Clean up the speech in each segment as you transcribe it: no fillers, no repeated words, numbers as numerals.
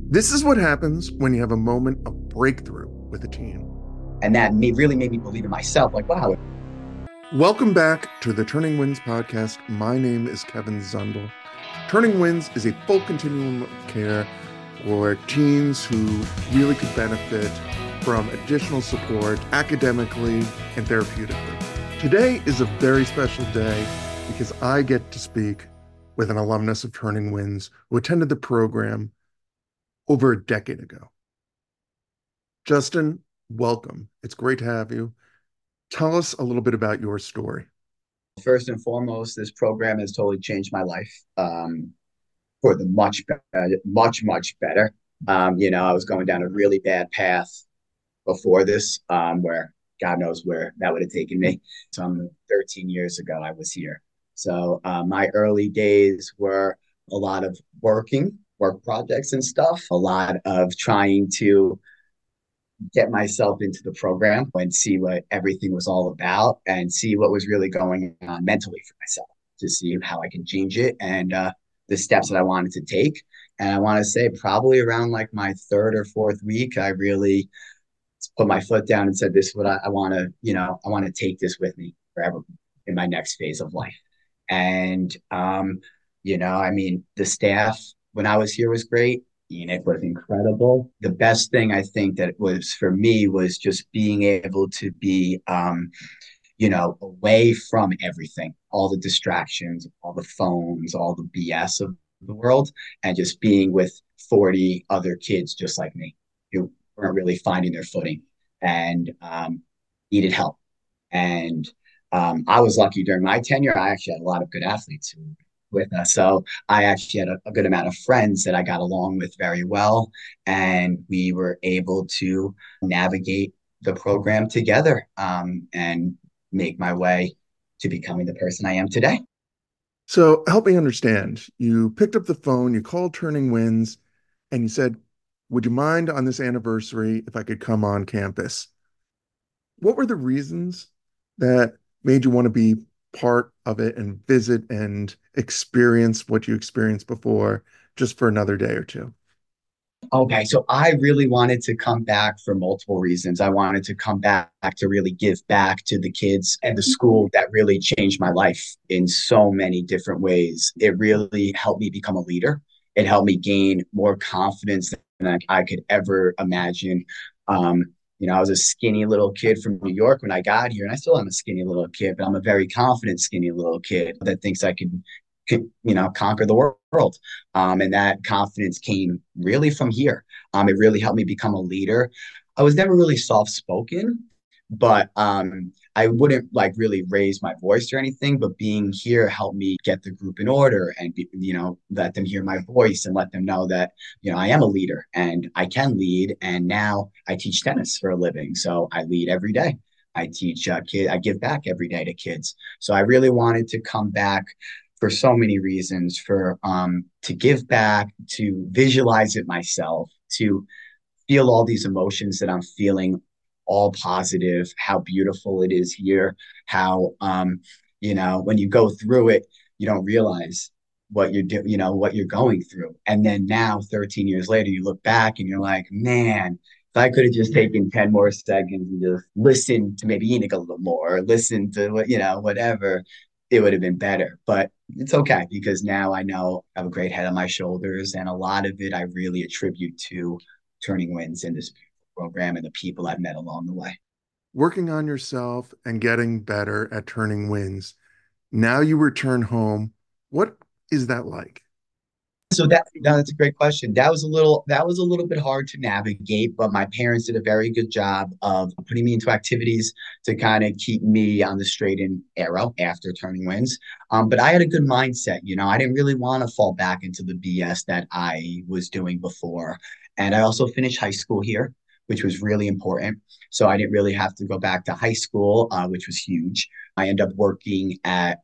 This is what happens when you have a moment of breakthrough with a team. And that really made me believe in myself. Like, wow. Welcome back to the Turning Winds podcast. My name is Kevin Zundel. Turning Winds is a full continuum of care for teens who really could benefit from additional support academically and therapeutically. Today is a very special day because I get to speak with an alumnus of Turning Winds who attended the program over a decade ago. Justin, welcome. It's great to have you. Tell us a little bit about your story. First and foremost, this program has totally changed my life for the much better. I was going down a really bad path before this, where God knows where that would have taken me. Some 13 years ago, I was here. So my early days were a lot of work projects and stuff, a lot of trying to get myself into the program and see what everything was all about and see what was really going on mentally for myself to see how I can change it and the steps that I wanted to take. And I want to say probably around like my third or fourth week, I really put my foot down and said, this is what I want to, I want to take this with me forever in my next phase of life. And, the staff when I was here was great. Enoch was incredible. The best thing I think that was for me was just being able to be, away from everything, all the distractions, all the phones, all the BS of the world, and just being with 40 other kids just like me who weren't really finding their footing and needed help. And I was lucky during my tenure. I actually had a lot of good athletes who with us. So I actually had a good amount of friends that I got along with very well. And we were able to navigate the program together and make my way to becoming the person I am today. So help me understand. You picked up the phone, you called Turning Winds, and you said, would you mind on this anniversary if I could come on campus? What were the reasons that made you want to be part of it and visit and experience what you experienced before just for another day or two? Okay, so I really wanted to come back for multiple reasons. I wanted to come back to really give back to the kids and the school that really changed my life in so many different ways. It really helped me become a leader. It helped me gain more confidence than I could ever imagine. I was a skinny little kid from New York when I got here, and I still am a skinny little kid, but I'm a very confident, skinny little kid that thinks I could conquer the world. And that confidence came really from here. It really helped me become a leader. I was never really soft spoken, but I wouldn't like really raise my voice or anything. But being here helped me get the group in order and let them hear my voice and let them know that I am a leader and I can lead. And now I teach tennis for a living, so I lead every day. I teach kids. I give back every day to kids. So I really wanted to come back for so many reasons for to give back, to visualize it myself, to feel all these emotions that I'm feeling, all positive, how beautiful it is here, how when you go through it, you don't realize what you're doing, what you're going through. And then now 13 years later, you look back and you're like, man, if I could have just taken 10 more seconds and just listened to maybe Enoch a little more, or listen to what, whatever, it would have been better. But it's okay because now I know I have a great head on my shoulders. And a lot of it I really attribute to Turning Winds in this program and the people I've met along the way. Working on yourself and getting better at Turning Winds. Now you return home. What is that like? So that's a great question. That was a little bit hard to navigate, but my parents did a very good job of putting me into activities to kind of keep me on the straight and arrow after Turning Winds. But I had a good mindset. I didn't really want to fall back into the BS that I was doing before. And I also finished high school here, which was really important. So I didn't really have to go back to high school, which was huge. I ended up working at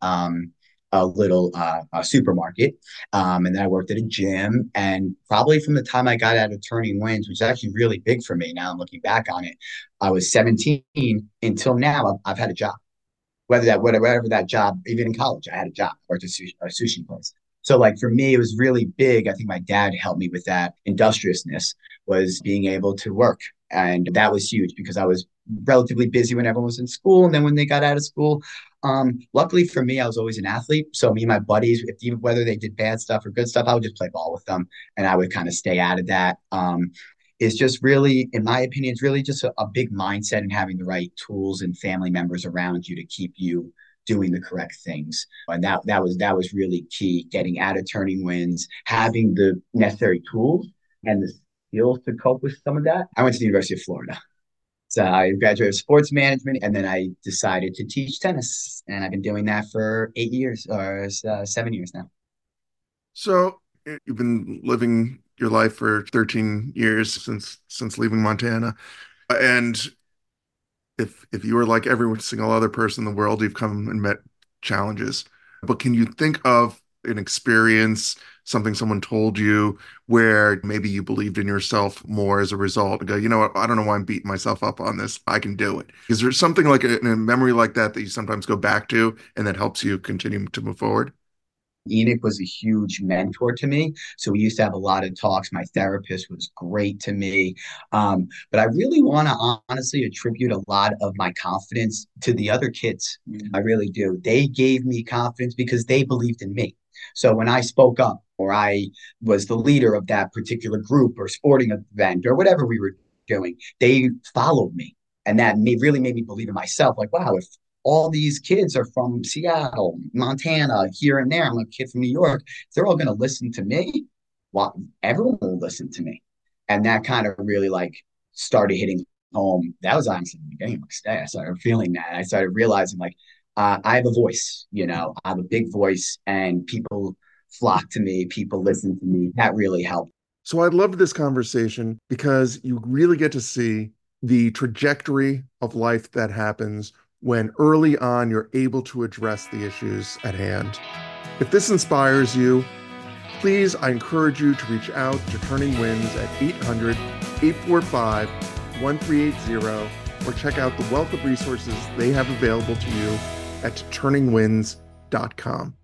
a little a supermarket. And then I worked at a gym. And probably from the time I got out of Turning Winds, which is actually really big for me now, I'm looking back on it, I was 17 until now. I've had a job, whatever that job, even in college, I had a job, worked at a sushi place. So like for me, it was really big. I think my dad helped me with that industriousness, was being able to work. And that was huge because I was relatively busy when everyone was in school. And then when they got out of school, luckily for me, I was always an athlete. So me and my buddies, if even whether they did bad stuff or good stuff, I would just play ball with them and I would kind of stay out of that. It's just really, in my opinion, it's really just a big mindset and having the right tools and family members around you to keep you doing the correct things. And that was really key, getting out of turning winds, having the necessary tools and the skills to cope with some of that. I went to the University of Florida. So I graduated sports management and then I decided to teach tennis. And I've been doing that for 8 years or 7 years now. So you've been living your life for 13 years since leaving Montana. And if you were like every single other person in the world, you've come and met challenges. But can you think of an experience, something someone told you where maybe you believed in yourself more as a result and go, you know what, I don't know why I'm beating myself up on this. I can do it. Is there something like a memory like that that you sometimes go back to and that helps you continue to move forward? Enoch was a huge mentor to me. So we used to have a lot of talks. My therapist was great to me. But I really want to honestly attribute a lot of my confidence to the other kids. I really do. They gave me confidence because they believed in me. So when I spoke up or I was the leader of that particular group or sporting event or whatever we were doing, they followed me. And that really made me believe in myself. Like, wow, if all these kids are from Seattle, Montana, here and there. I'm a kid from New York. They're all going to listen to me. Well, everyone will listen to me. And that kind of really like started hitting home. That was honestly the beginning of my stay. I started feeling that. I started realizing like, I have a voice, I have a big voice and people flock to me. People listen to me. That really helped. So I loved this conversation because you really get to see the trajectory of life that happens when early on you're able to address the issues at hand. If this inspires you, please, I encourage you to reach out to Turning Winds at 800-845-1380 or check out the wealth of resources they have available to you at turningwinds.com.